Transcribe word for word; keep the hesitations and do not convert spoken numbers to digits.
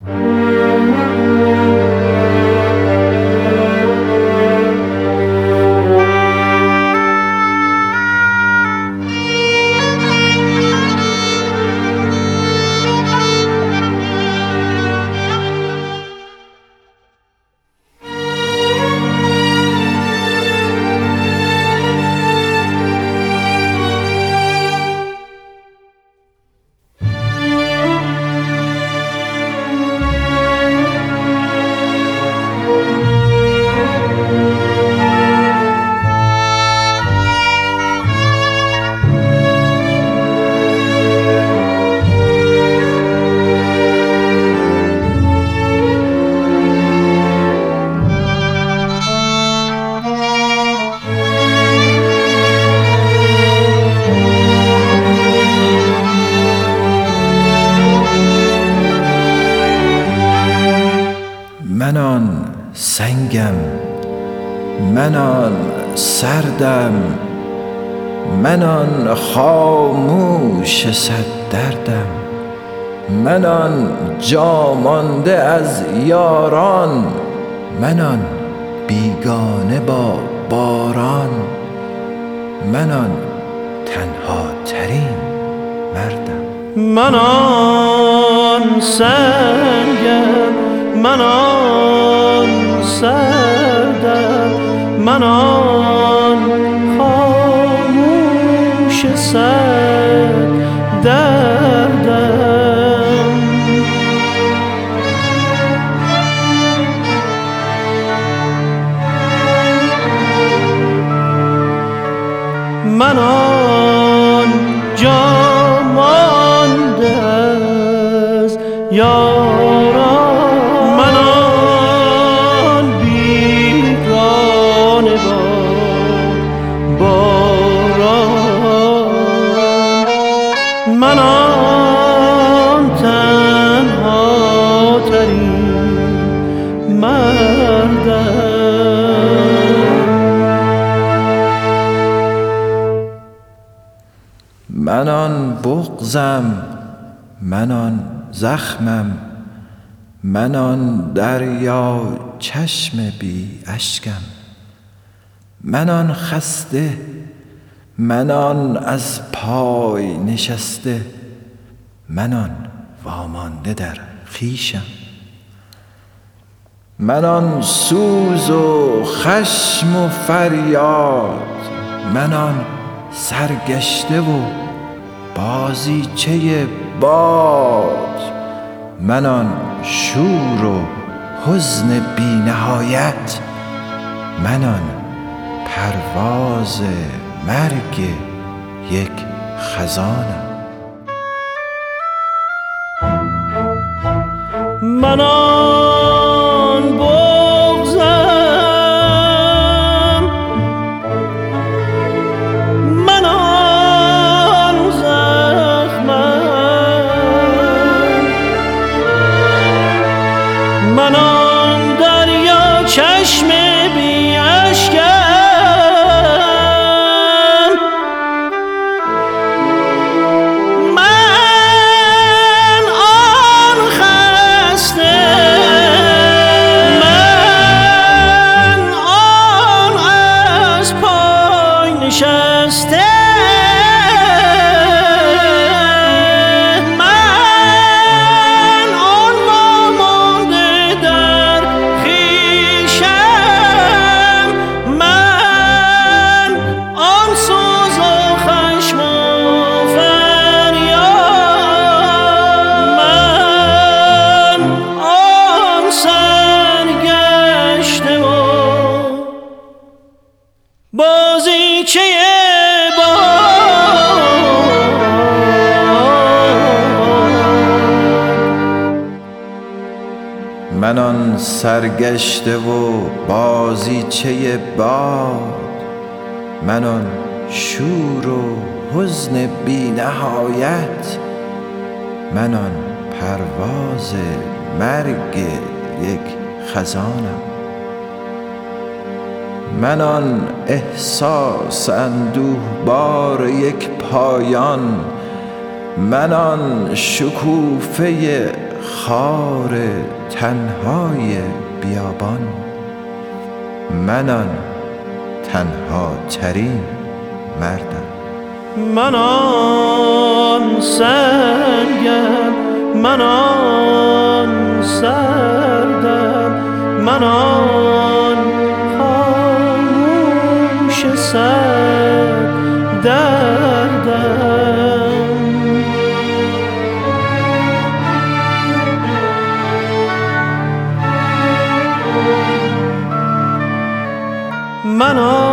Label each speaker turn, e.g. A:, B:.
A: من آن سنگم، من آن سردم، من آن خاموش صد دردم، من آن جا مانده از یاران، من آن بیگانه با باران، من آن تنها ترین مردم.
B: من آن سنگم، من آن سردم، من آن خاموش صد دردم. من آن جا مانده از یاران، من آن بیگانه با باران، من آن تنها ترین مردم.
A: من آن بغضم، من آن زخمم، من آن دریا چشم بی اشکم، من آن خسته، من آن از پای نشسته، من آن وامانده در خویشم، من آن سوز و خشم و فریاد، من آن سرگشته و بازیچه باد، من آن شور و حزن بی نهایت، من آن پرواز مرگ یک خزانم.
B: من آن بغضم، من آن زخمم، من آن دریا چشم بی اشکم، من آن خسته، من آن از پای نشسته، من آن وامانده در خویشم، من آن سوز و خشم و فریاد، من آن سرگشته و بازیچه
A: من آن سرگشته و بازیچه باد، من آن شور و حزن بی نهایت، من آن پرواز مرگ یک خزانم، من آن احساس اندوه بار یک پایان، من آن شکوفه خار تنهای بیابان، من آن تنها ترین مردم.
B: من آن سنگم، من آن سردم، من آن خاموش سر دردم. من آن